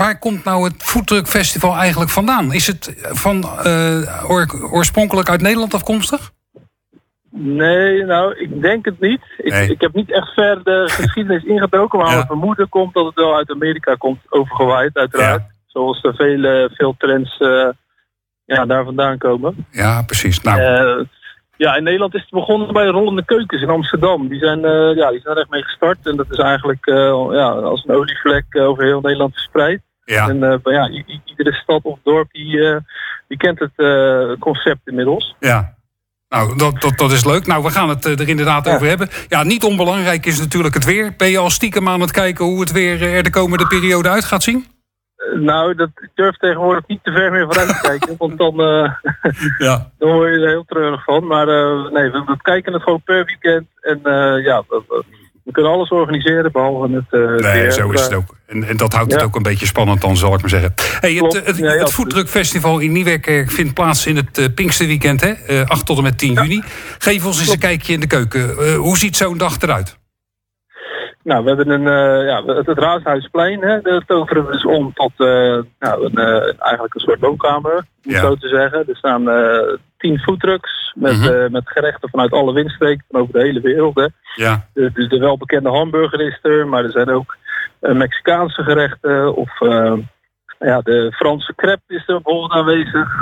waar komt nou het Foodtruck Festival eigenlijk vandaan? Is het van oorspronkelijk uit Nederland afkomstig? Nee, nou, ik denk het niet. Ik heb niet echt ver de geschiedenis ingedoken, maar mijn vermoeden komt dat het wel uit Amerika komt, overgewaaid uiteraard. Ja. Zoals er veel trends daar vandaan komen. Ja, precies. Nou. In Nederland is het begonnen bij Rollende Keukens in Amsterdam. Die zijn er echt mee gestart. En dat is eigenlijk als een olievlek over heel Nederland verspreid. Ja. En iedere stad of dorp die kent het concept inmiddels. Ja. Nou, dat is leuk. Nou, we gaan het er inderdaad over hebben. Ja, niet onbelangrijk is natuurlijk het weer. Ben je al stiekem aan het kijken hoe het weer er de komende periode uit gaat zien? Nou, ik durf tegenwoordig niet te ver meer vooruit te kijken. Want dan word je er heel treurig van. Maar we kijken het gewoon per weekend. En we kunnen alles organiseren, behalve het weer. Zo is het ook. En dat houdt het ook een beetje spannend dan, zal ik maar zeggen. Hey, het Foodtruck Festival in Nieuwerkerk vindt plaats in het Pinksterweekend, hè? 8 tot en met 10 juni. Geef ons eens een kijkje in de keuken. Hoe ziet zo'n dag eruit? Nou, we hebben het Raadhuisplein, hè, dat toveren we dus om tot eigenlijk een soort woonkamer, om zo te zeggen. Er staan 10 foodtrucks met gerechten vanuit alle windstreken, van over de hele wereld. Hè. Ja. Dus de welbekende hamburger is er, maar er zijn ook Mexicaanse gerechten of de Franse crepe is er bijvoorbeeld aanwezig.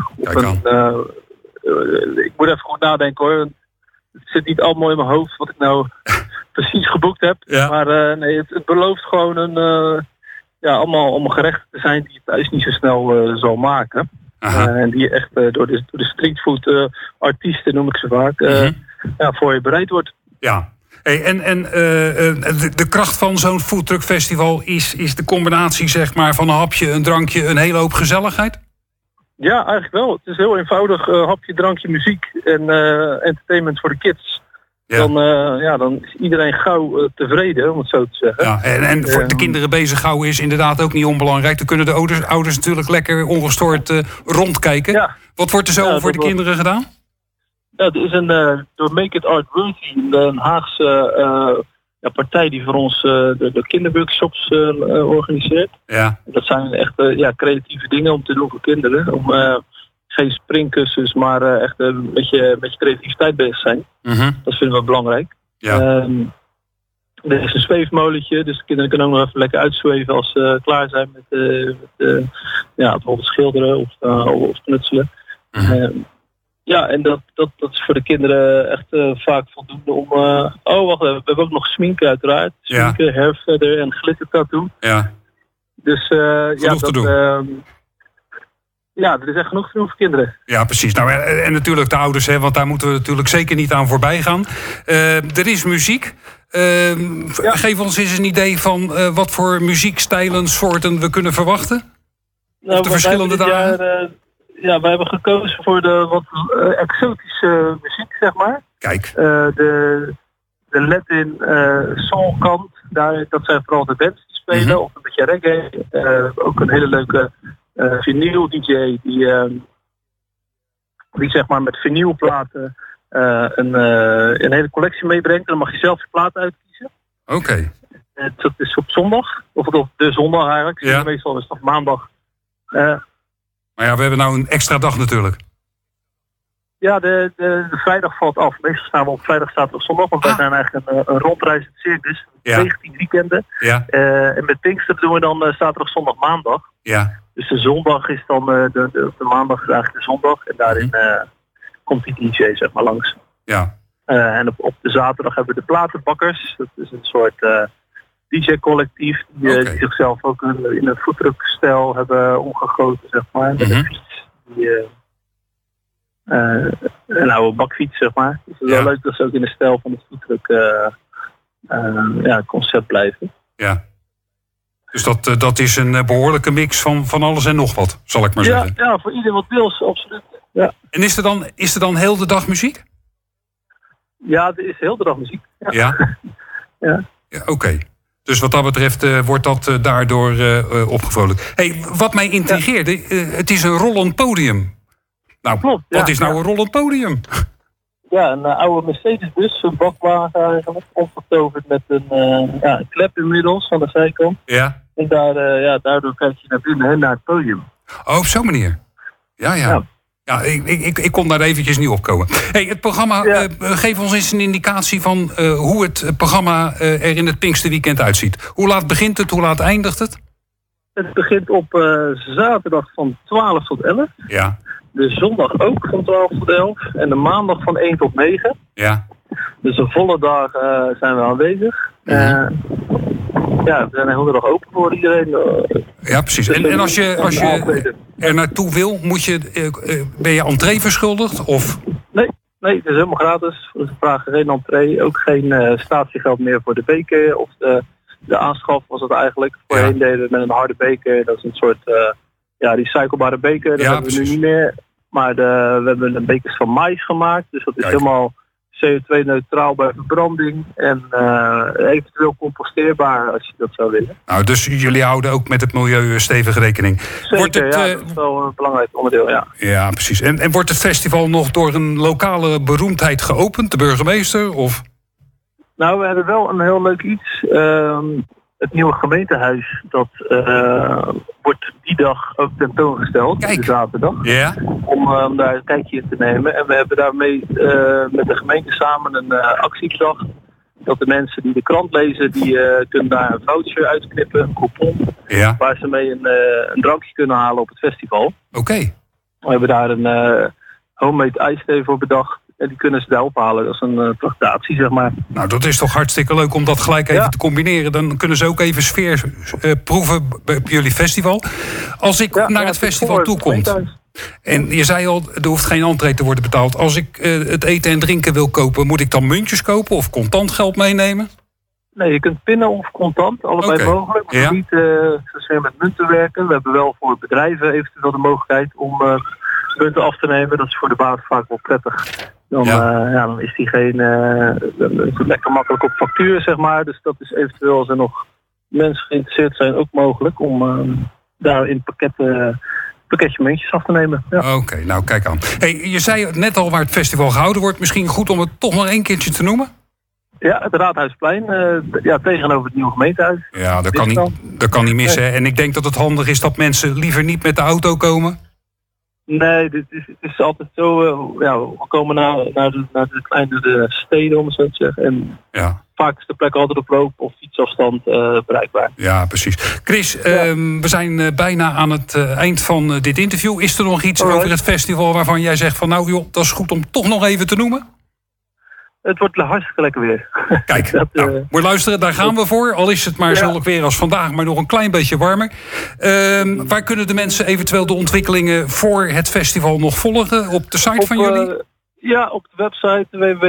Ik moet even goed nadenken hoor. Het zit niet allemaal in mijn hoofd wat ik nou precies geboekt heb. Ja. Maar het belooft gewoon allemaal gerechten te zijn die je thuis niet zo snel zal maken. En die echt door de streetfood artiesten, noem ik ze vaak, voor je bereid wordt. Ja. Hey, en de kracht van zo'n Foodtruck Festival is de combinatie zeg maar van een hapje, een drankje, een hele hoop gezelligheid? Ja, eigenlijk wel. Het is heel eenvoudig. Hapje, drankje, muziek en entertainment voor de kids. Ja. Dan is iedereen gauw tevreden, om het zo te zeggen. Ja, en voor de kinderen bezig houden is inderdaad ook niet onbelangrijk. Dan kunnen de ouders natuurlijk lekker ongestoord rondkijken. Ja. Wat wordt er zo voor de kinderen gedaan? Ja, er is door Make It Art Worthy, een Haagse partij die voor ons de kinderworkshops organiseert. Ja. Dat zijn echt creatieve dingen om te doen voor kinderen. Om geen springkussens, maar echt met je creativiteit bezig zijn. Mm-hmm. Dat vinden we belangrijk. Ja. Er is een zweefmolentje, dus de kinderen kunnen ook nog even lekker uitzweven als ze klaar zijn met bijvoorbeeld schilderen of knutselen. Mm-hmm. En dat is voor de kinderen echt vaak voldoende om... wacht even, we hebben ook nog sminken uiteraard. Sminken, hairfeather en glittertattoo. Ja. Dus genoeg te doen. Er is echt genoeg te doen voor kinderen. Ja, precies. Nou, en natuurlijk de ouders, hè, want daar moeten we natuurlijk zeker niet aan voorbij gaan. Er is muziek. Geef ons eens een idee van wat voor muziekstijlen, soorten we kunnen verwachten. Op de verschillende dagen. Wij hebben gekozen voor de wat exotische muziek, zeg maar. Kijk. De Latin soulkant, dat zijn vooral de bands die spelen, mm-hmm. Of een beetje reggae. Ook een hele leuke vinyl DJ die zeg maar met vinylplaten een hele collectie meebrengt. En dan mag je zelf je plaat uitkiezen. Oké. Dat is op zondag, of op de zondag eigenlijk. Ja. Meestal is het op maandag. Maar we hebben nou een extra dag natuurlijk. Ja, de vrijdag valt af. Meestal staan we op vrijdag, zaterdag, zondag. Want wij zijn eigenlijk een rondreizend circus. 19 weekenden. Ja. En met Pinkster doen we dan zaterdag, zondag, maandag. Ja. Dus de zondag is dan de maandag is eigenlijk de zondag. En daarin komt die DJ zeg maar langs. Ja. En op de zaterdag hebben we de Platenbakkers. Dat is een soort DJ-collectief die zichzelf ook in een foodtruck-stijl hebben omgegoten, zeg maar. Met een fiets. Een oude bakfiets, zeg maar. Dus het is wel leuk dat ze ook in de stijl van het foodtruck concept blijven. Ja. Dus dat is een behoorlijke mix van alles en nog wat, zal ik maar zeggen. Ja, voor ieder wat wils, absoluut. Ja. En is er dan heel de dag muziek? Ja, er is heel de dag muziek. Ja? Ja. Oké. Dus wat dat betreft wordt dat daardoor opgevrolijkt. Hey, wat mij intrigeerde, het is een rollend podium. Nou, klopt, wat is nou een rollend podium? een oude Mercedes-bus, een bakwagen eigenlijk, omgetoverd met een klep inmiddels van de zijkant. Ja. En daardoor kijk je naar binnen en naar het podium. Oh, op zo'n manier. Ja, ik kon daar eventjes niet opkomen. Hey, het programma, geef ons eens een indicatie van hoe het programma er in het Pinksterweekend uitziet. Hoe laat begint het, hoe laat eindigt het? Het begint op zaterdag van 12 tot 11. Ja. De zondag ook van 12 tot 11. En de maandag van 1 tot 9. Ja. Dus een volle dag zijn we aanwezig. We zijn de hele dag open voor iedereen. Ja, precies. En als je er naartoe wil, ben je entree verschuldigd? Of? Nee, het is helemaal gratis. Ze vragen geen entree. Ook geen statiegeld meer voor de beker. Of de aanschaf was het eigenlijk. Voorheen deden we met een harde beker. Dat is een soort recyclebare beker. Dat hebben we nu niet meer. Maar we hebben een bekers van mais gemaakt. Dus dat is helemaal CO2-neutraal bij verbranding. En eventueel composteerbaar als je dat zou willen. Nou, dus jullie houden ook met het milieu stevig rekening. Zeker, dat is wel een belangrijk onderdeel, ja. Ja, precies. En wordt het festival nog door een lokale beroemdheid geopend? De burgemeester? Of? Nou, we hebben wel een heel leuk iets. Het nieuwe gemeentehuis, dat wordt die dag ook tentoongesteld, de zaterdag. Ja. Om daar een kijkje in te nemen. En we hebben daarmee met de gemeente samen een actie bedacht. Dat de mensen die de krant lezen, die kunnen daar een voucher uitknippen, een coupon. Ja. Waar ze mee een drankje kunnen halen op het festival. Oké. We hebben daar een homemade ijsthee voor bedacht. En die kunnen ze daar ophalen. Dat is een tractatie, zeg maar. Nou, dat is toch hartstikke leuk om dat gelijk even te combineren. Dan kunnen ze ook even sfeer proeven op jullie festival. Als ik naar het festival toekom. En je zei al, er hoeft geen entree te worden betaald. Als ik het eten en drinken wil kopen, moet ik dan muntjes kopen of contant geld meenemen? Nee, je kunt pinnen of contant, allebei mogelijk. We moeten niet zozeer met munten werken. We hebben wel voor bedrijven eventueel de mogelijkheid om munten af te nemen. Dat is voor de baas vaak wel prettig. Dan is die geen lekker makkelijk op factuur, zeg maar. Dus dat is eventueel, als er nog mensen geïnteresseerd zijn, ook mogelijk om daar in pakketje muntjes af te nemen. Ja. Oké, nou kijk aan. Hey, je zei net al waar het festival gehouden wordt. Misschien goed om het toch nog een keertje te noemen? Ja, het Raadhuisplein, tegenover het nieuwe gemeentehuis. Ja, dat kan niet missen. Nee. En ik denk dat het handig is dat mensen liever niet met de auto komen. Nee, het is altijd zo. We komen naar de kleinere steden, om het zo te zeggen. En vaak is de plek altijd op loop- of fietsafstand bereikbaar. Ja, precies. Chris, we zijn bijna aan het eind van dit interview. Is er nog iets over het festival waarvan jij zegt van nou joh, dat is goed om toch nog even te noemen? Het wordt hartstikke lekker weer. Kijk, moet luisteren, daar gaan we voor. Al is het maar zulk weer als vandaag, maar nog een klein beetje warmer. Waar kunnen de mensen eventueel de ontwikkelingen voor het festival nog volgen? Op de site van jullie? Op de website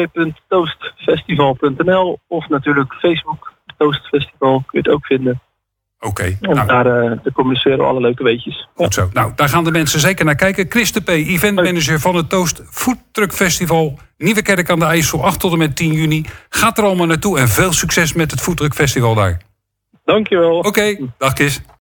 www.toastfestival.nl of natuurlijk Facebook, Toast Festival, kun je het ook vinden. Oké. En daar communiceren we alle leuke weetjes. Goed zo. Nou, daar gaan de mensen zeker naar kijken. Chris de P., eventmanager van het Toast Foodtruck Festival. Nieuwekerk aan de IJssel, 8 tot en met 10 juni. Gaat er allemaal naartoe en veel succes met het Foodtruck Festival daar. Dankjewel. Oké, dag Chris.